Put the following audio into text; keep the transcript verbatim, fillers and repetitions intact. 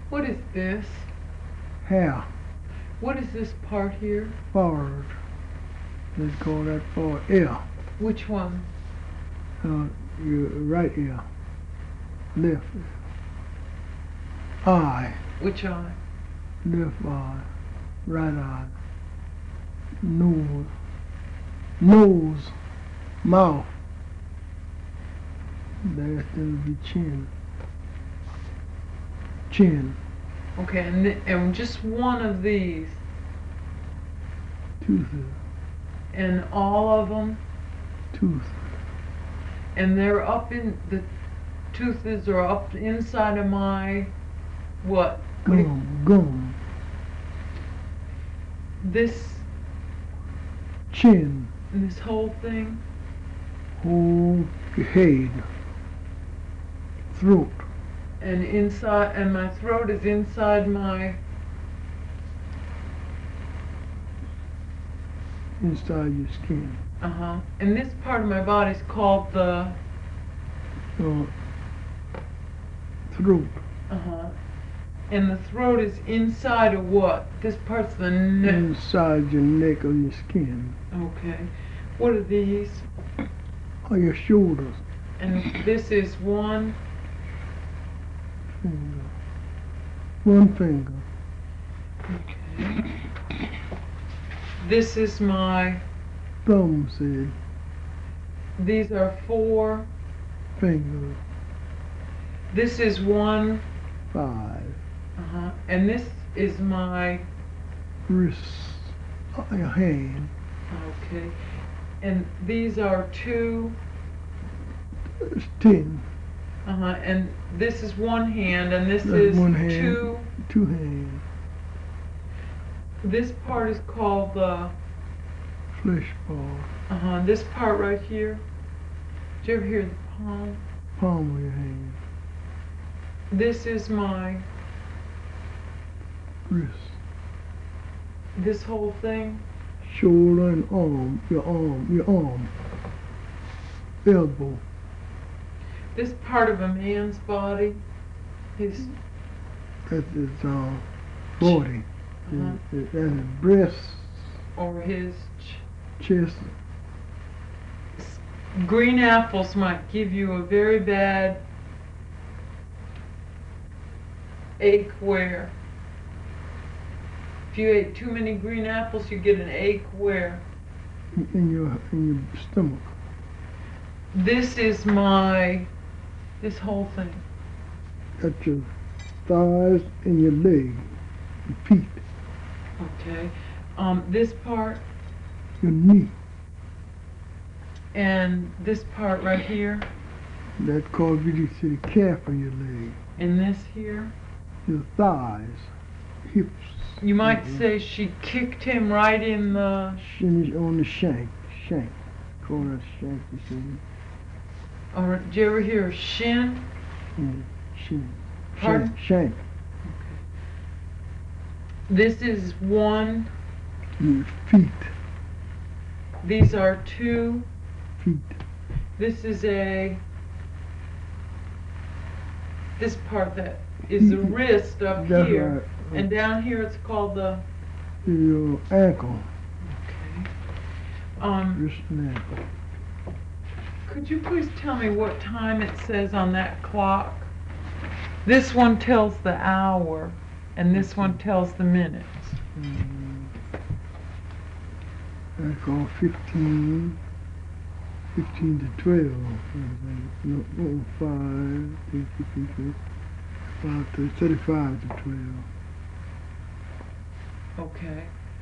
What is this? Hair. What is this part here? Forehead. Let's call that for ear. Which one? Uh, your right ear. Left ear. Eye. Which eye? Left eye. Right eye. Nose. Nose. Mouth. Last thing would be chin. Chin. Okay, and, th- and just one of these, Tooth. and all of them, Tooth. and they're up in, the toothes are up inside of my, what? What do you- Gum. Gum. This, Chin. this whole thing? Whole head. Throat. And inside, and my throat is inside my, Inside your skin. uh-huh. And this part of my body is called the, Uh, throat. uh-huh. And the throat is inside of what? This part's the neck. Inside your neck or your skin. Okay. What are these? Or your shoulders. And this is one, Finger. One finger. okay. This is my, Thumb said. these are four. Finger. This is one, Five. uh-huh. And this is my, Wrist. Uh, your hand. okay. And these are two, It's ten. uh-huh. And this is one hand, and this That's is one hand. two. Two hands. This part is called the, Flesh ball. uh-huh. This part right here. Did you ever hear the palm? Palm of your hand. This is my, Wrist. this whole thing. Shoulder and arm. Your arm. Your arm. Elbow. This part of a man's body, his, That is uh, forty. uh-huh. That's his breast, or his ch- chest. green apples might give you a very bad ache where. If you ate too many green apples, you get an ache where. In your in your stomach. This is my, this whole thing. At your thighs and your leg, your feet, Okay. Um, this part your knee. and this part right here That called you to the calf of your leg, and this here. your thighs, hips. You might Mhm. say she kicked him right in the, Finish on the shank, shank. Call that shank, you see. or did you ever hear shin? Yeah, shank. Pardon? Shank, shank. This is one, Your feet, these are two, feet. this is a, this part that is the wrist up That's here, right. and down here it's called the, Your ankle, okay. Um, wrist and ankle. could you please tell me what time it says on that clock? This one tells the hour, and this one tells the minutes. Mm. That's called fifteen, fifteen to twelve. No, no, five, ten, fifteen, twenty, five, thirty, thirty-five to twelve. Okay.